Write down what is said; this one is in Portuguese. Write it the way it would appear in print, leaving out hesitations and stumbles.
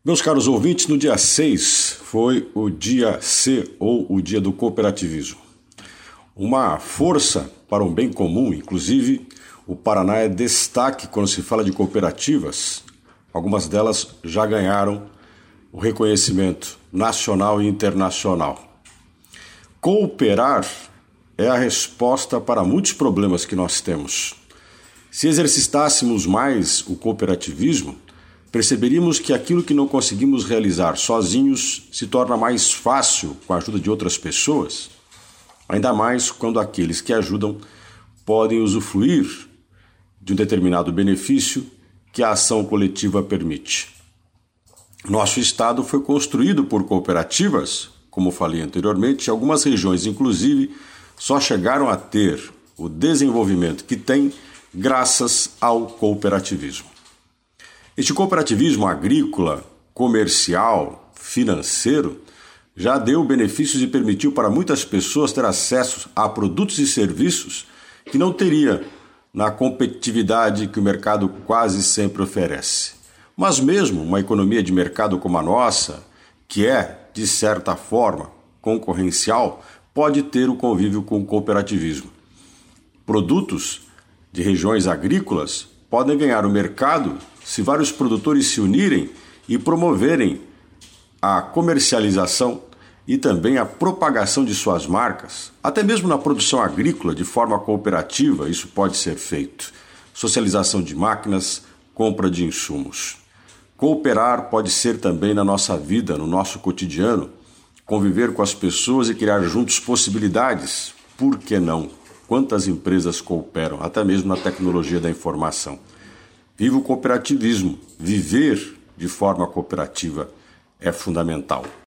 Meus caros ouvintes, no dia 6 foi o dia C, ou o dia do cooperativismo. Uma força para um bem comum, inclusive o Paraná é destaque quando se fala de cooperativas. Algumas delas já ganharam o reconhecimento nacional e internacional. Cooperar é a resposta para muitos problemas que nós temos. Se exercitássemos mais o cooperativismo, perceberíamos que aquilo que não conseguimos realizar sozinhos se torna mais fácil com a ajuda de outras pessoas, ainda mais quando aqueles que ajudam podem usufruir de um determinado benefício que a ação coletiva permite. Nosso estado foi construído por cooperativas, como falei anteriormente, e algumas regiões, inclusive, só chegaram a ter o desenvolvimento que tem graças ao cooperativismo. Este cooperativismo agrícola, comercial, financeiro, já deu benefícios e permitiu para muitas pessoas ter acesso a produtos e serviços que não teria na competitividade que o mercado quase sempre oferece. Mas mesmo uma economia de mercado como a nossa, que é, de certa forma, concorrencial, pode ter o convívio com o cooperativismo. Produtos de regiões agrícolas podem ganhar o mercado se vários produtores se unirem e promoverem a comercialização e também a propagação de suas marcas. Até mesmo na produção agrícola, de forma cooperativa, isso pode ser feito. Socialização de máquinas, compra de insumos. Cooperar pode ser também na nossa vida, no nosso cotidiano, conviver com as pessoas e criar juntos possibilidades. Por que não? Quantas empresas cooperam, até mesmo na tecnologia da informação. Viva o cooperativismo. Viver de forma cooperativa é fundamental.